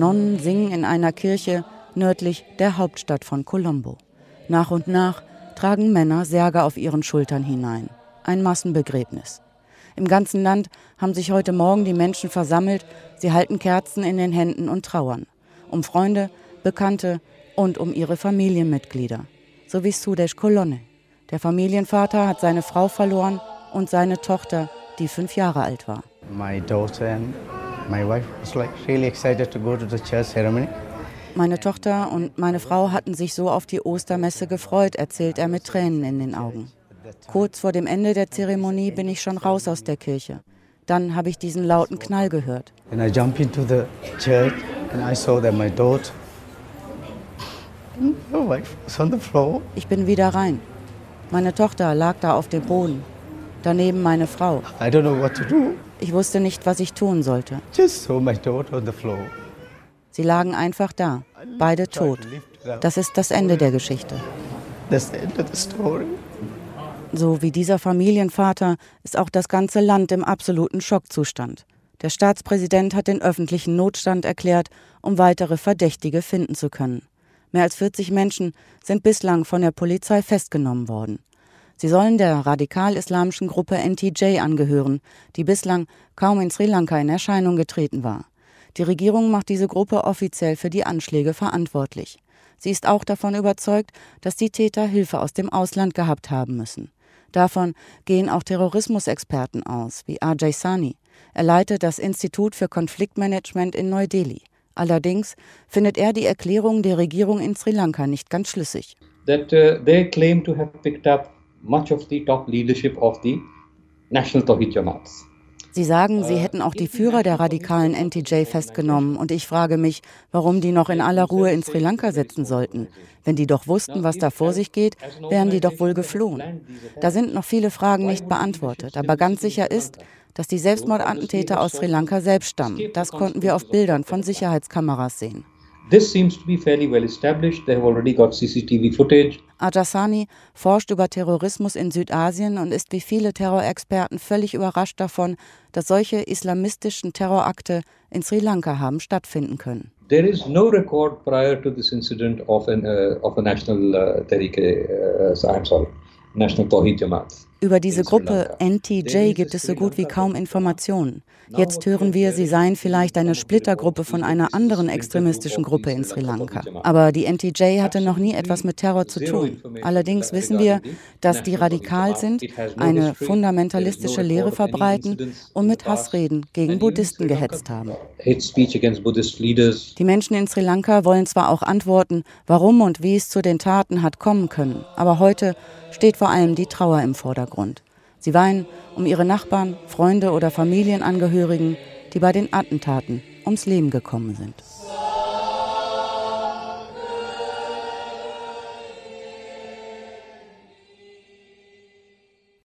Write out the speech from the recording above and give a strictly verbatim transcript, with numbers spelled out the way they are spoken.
Nonnen singen in einer Kirche nördlich der Hauptstadt von Colombo. Nach und nach tragen Männer Särge auf ihren Schultern hinein. Ein Massenbegräbnis. Im ganzen Land haben sich heute Morgen die Menschen versammelt. Sie halten Kerzen in den Händen und trauern. Um Freunde, Bekannte und um ihre Familienmitglieder. So wie Sudesh Kolonne. Der Familienvater hat seine Frau verloren und seine Tochter, die fünf Jahre alt war. My daughter and my wife was like really excited to go to the church ceremony. Meine Tochter und meine Frau hatten sich so auf die Ostermesse gefreut, erzählt er mit Tränen in den Augen. Kurz vor dem Ende der Zeremonie bin ich schon raus aus der Kirche. Dann habe ich diesen lauten Knall gehört. And I jumped into the church and I saw that my daughter and my wife was on the floor. Ich bin wieder rein. Meine Tochter lag da auf dem Boden. Daneben meine Frau. I don't know what to do. Ich wusste nicht, was ich tun sollte. Just saw my daughter on the floor. Sie lagen einfach da, beide tot. Das ist das Ende der Geschichte. That's the end of the story. So wie dieser Familienvater ist auch das ganze Land im absoluten Schockzustand. Der Staatspräsident hat den öffentlichen Notstand erklärt, um weitere Verdächtige finden zu können. Mehr als vierzig Menschen sind bislang von der Polizei festgenommen worden. Sie sollen der radikal-islamischen Gruppe N T J angehören, die bislang kaum in Sri Lanka in Erscheinung getreten war. Die Regierung macht diese Gruppe offiziell für die Anschläge verantwortlich. Sie ist auch davon überzeugt, dass die Täter Hilfe aus dem Ausland gehabt haben müssen. Davon gehen auch Terrorismusexperten aus, wie Ajay Sani. Er leitet das Institut für Konfliktmanagement in Neu-Delhi. Allerdings findet er die Erklärung der Regierung in Sri Lanka nicht ganz schlüssig. That uh, they claim to have picked up much of the top leadership of the National Tawhid Jamaat. Sie sagen, sie hätten auch die Führer der radikalen N T J festgenommen. Und ich frage mich, warum die noch in aller Ruhe in Sri Lanka sitzen sollten. Wenn die doch wussten, was da vor sich geht, wären die doch wohl geflohen. Da sind noch viele Fragen nicht beantwortet. Aber ganz sicher ist, dass die Selbstmordattentäter aus Sri Lanka selbst stammen. Das konnten wir auf Bildern von Sicherheitskameras sehen. This seems to be fairly well established. They have already got C C T V footage. Ajay Sani forscht über Terrorismus in Südasien und ist wie viele Terrorexperten völlig überrascht davon, dass solche islamistischen Terrorakte in Sri Lanka haben stattfinden können. There is no record prior to this incident of an uh, of a national uh, Tehreek, uh, I'm sorry, National Tawhid Jamaat. Über diese Gruppe N T J gibt es so gut wie kaum Informationen. Jetzt hören wir, sie seien vielleicht eine Splittergruppe von einer anderen extremistischen Gruppe in Sri Lanka. Aber die N T J hatte noch nie etwas mit Terror zu tun. Allerdings wissen wir, dass die radikal sind, eine fundamentalistische Lehre verbreiten und mit Hassreden gegen Buddhisten gehetzt haben. Die Menschen in Sri Lanka wollen zwar auch antworten, warum und wie es zu den Taten hat kommen können, aber heute steht vor allem die Trauer im Vordergrund. Sie weinen um ihre Nachbarn, Freunde oder Familienangehörigen, die bei den Attentaten ums Leben gekommen sind.